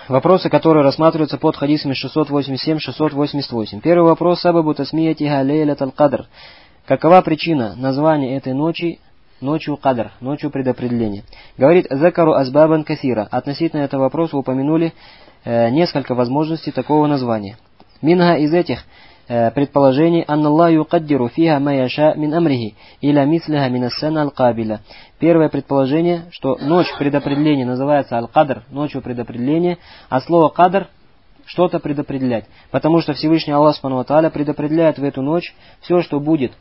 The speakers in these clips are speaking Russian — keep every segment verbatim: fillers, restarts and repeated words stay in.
вопросы, которые рассматриваются под хадисами шестьсот восемьдесят семь — шестьсот восемьдесят восемь. Первый вопрос. Сабабу тасмиятиха лейлаталь кадр. Какова причина названия этой ночи ночью кадр, ночью предопределения? Говорит закару азбабан касира. Относительно этого вопроса упомянули э, несколько возможностей такого названия. Минга из этих э, предположений анналлаху юкаддиру фиха ма яша мин амрихи иля мислиха мин ас-сана аль-кабиля. Первое предположение, что ночь предопределения называется аль-кадр, ночью предопределения, а слово кадр что-то предопределять. Потому что Всевышний Аллах Субхану ва Тааля предопределяет в эту ночь все, что будет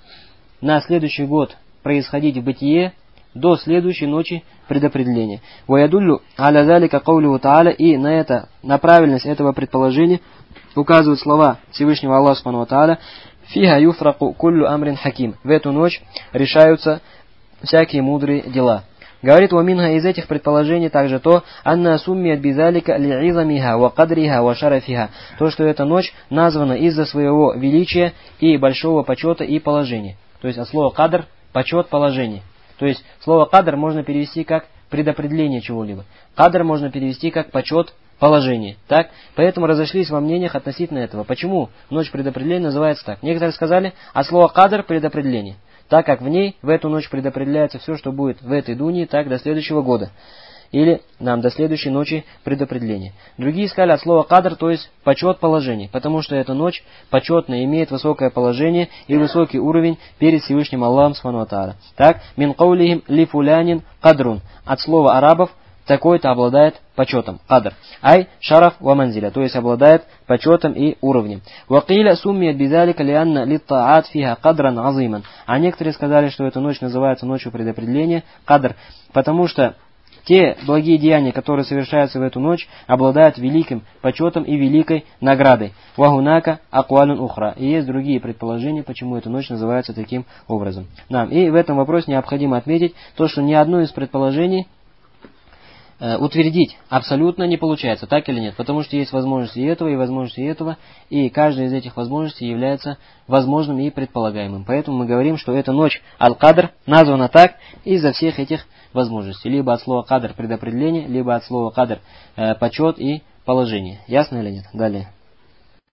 на следующий год происходить в бытие до следующей ночи предопределения. Ваядуллю аля залика каулюху тааля, и на это, на правильность этого предположения указывают слова Всевышнего Аллаха Субхану ва Тааля: фиха юфраку куллю амрин хаким. В эту ночь решаются всякие мудрые дела. Говорит Уаминха из этих предположений также то, анна суммият бизалика ли'изамиха ва кадриха ва шарафиха, то, что эта ночь названа из-за своего величия и большого почета и положения. То есть от слова кадр — почет, положение. То есть слово кадр можно перевести как предопределение чего-либо. Кадр можно перевести как почет, положение. Так? Поэтому разошлись во мнениях относительно этого. Почему ночь предопределения называется так? Некоторые сказали, а слово кадр — предопределение. Так как в ней, в эту ночь предопределяется все, что будет в этой дуне, так до следующего года. Или нам до следующей ночи предопределения. Другие сказали от слова кадр, то есть почет, положение. Потому что эта ночь почетная, имеет высокое положение и высокий уровень перед Всевышним Аллахом Субхану ва Тааля. Так, мин каулихим ли фулянин кадрун. От слова арабов такой-то обладает почетом. Кадр. Ай шараф ва манзиля. То есть обладает почетом и уровнем. Вакиля суммият бизалика лианна литтаат фиха кадран азиман. А некоторые сказали, что эта ночь называется ночью предопределения, кадр, потому что те благие деяния, которые совершаются в эту ночь, обладают великим почетом и великой наградой. Вагунака акуалун ухра. И есть другие предположения, почему эта ночь называется таким образом. Нам. И в этом вопросе необходимо отметить то, что ни одно из предположений э, утвердить абсолютно не получается, так или нет. Потому что есть возможности и этого, и возможности и этого, и каждая из этих возможностей является возможным и предполагаемым. Поэтому мы говорим, что эта ночь аль-кадр названа так из-за всех этих возможностей. Либо от слова кадр предопределение, либо от слова кадр э, почет и положение. Ясно или нет? Далее.